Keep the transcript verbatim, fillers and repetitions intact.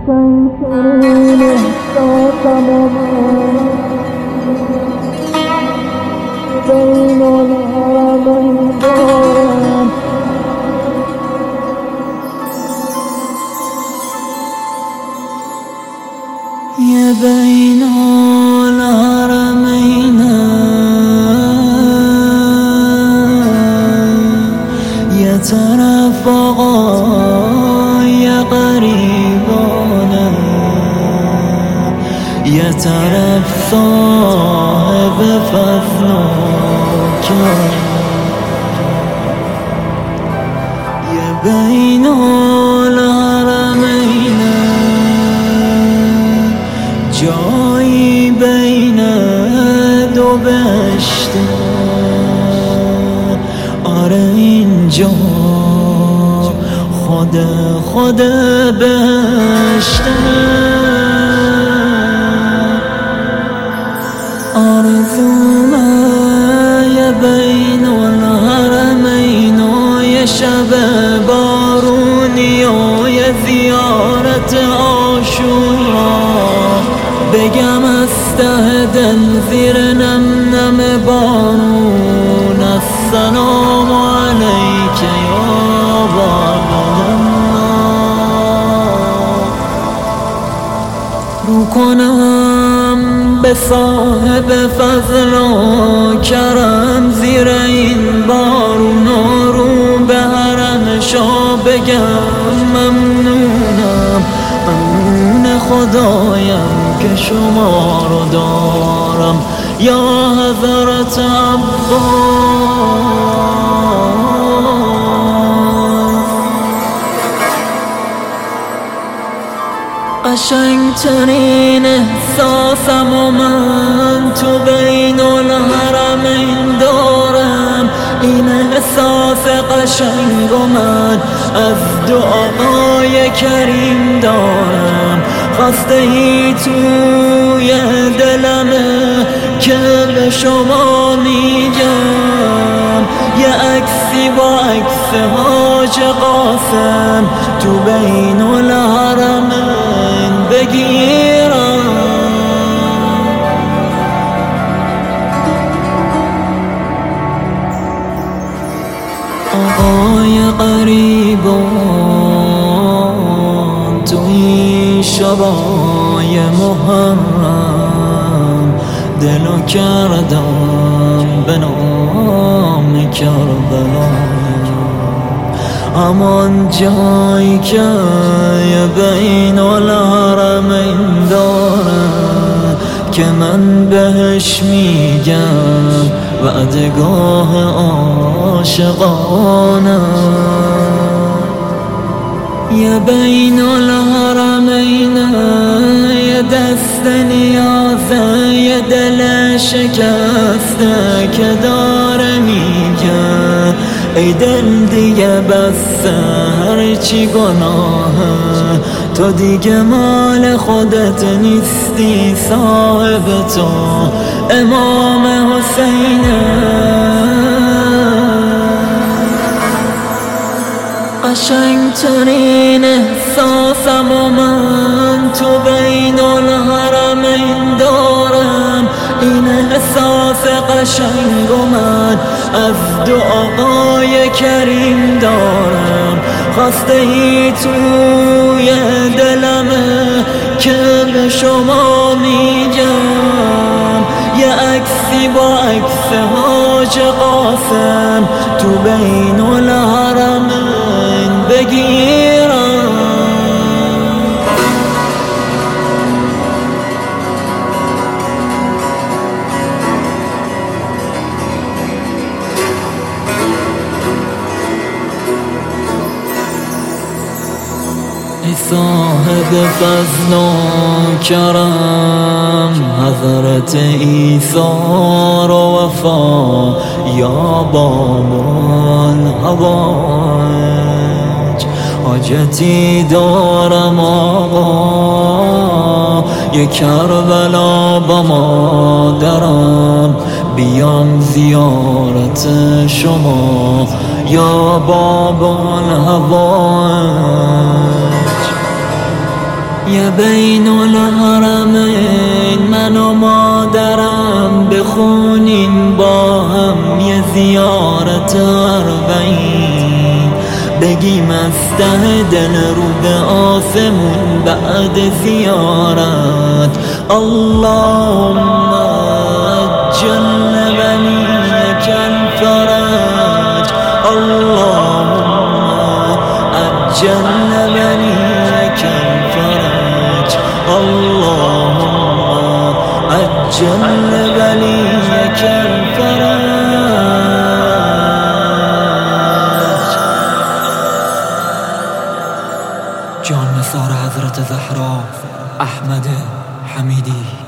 قشنگترین احساسم و من بین الحرمین دارم. یه بین الحرمین یه طرف آقای غریبانه، یه طرف صاحب فضل و کرم. یه بین الحرمین جایی بین دو بهشته، آره اینجا خود خود بهشته. آرزومه یه بین الحرمین و یه شب بارونی و یه زیارت عاشورا، بگم از ته دل زیر نم نم بارون السلام علیک یا باب الله. رو کنم به صاحب فضل و کرم زیر این بارون و رو به حرمشا بگم ممنونم، ممنون خدایم که شما رو دارم یا حضرت عباس. قشنگترین احساسم و من تو بین الحرمین دارم، این احساس قشنگ و من از دعای کریم دارم. خواسته ای توی دلمه که به شما میگم، یه عکسی با عکس حاج قاسم تو بین الحرمین بگیرم. آقای غریبان توی شبای محرم دلو کردم به نام کربلا، همان جایی که بین الحرمین داره که من بهش میگم وعدگاه عاشقانه. یه بین الحرمین یه دست نیازه، یه دل شکسته که داره میگه ای دل دیگه بسته هرچی گناهه، تو دیگه مال خودت نیستی، صاحب تو امام حسینه. قشنگترین احساسم و من تو بین الحرمین دارم، این احساس قشنگ و من از دعای کریم دارم. خواسته ای توی دلمه که به شما میگم، یه عکسی با عکس حاج قاسم تو بین الحرمین بگیرم. ای صاحب فضل و کرم حضرت عیسی رو وفا، یا باب الحوائج حاجتی دارم آقا، یک کربلا با مادرم بیام زیارت شما یا باب الحوائج. یا بین الحرمین من و مادرم بخونین با هم یه زیارت اربعین، بگیم از ته دل رو به آسمون بعد زیارت اللهم عجل بنیک الفرج، اللهم عجل بنیک الفرج، اللهم عجل بنیک الفرج. جان نثار حضرت زهرا، احمد حمیدی.